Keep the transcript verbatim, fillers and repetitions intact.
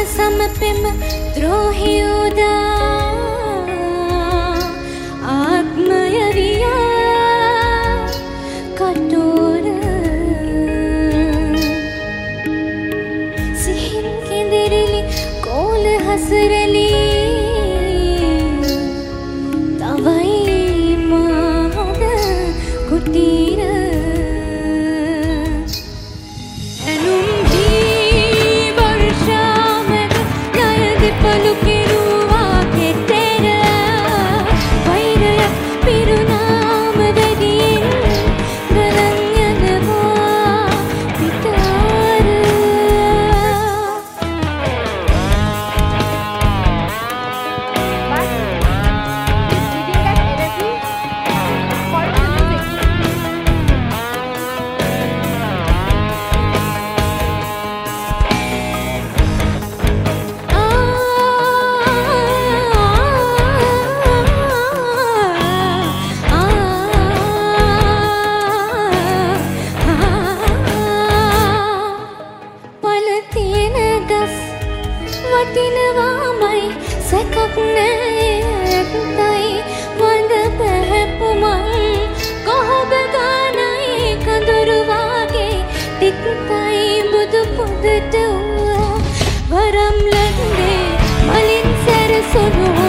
समपेम द्रोहियोदा आत्मयरिया कठोर सिहिन केंदेरिली कोल हसरली तवई माद कुटीर වටිනවාමයි සැකක් නෑතයි වඳ පැහැපුමන් කොහොබ ගානයි කඳුරුවාගේ තිත්තයි බුදු පුදට වරම් ලැන්දේ මලින් සැරසුණු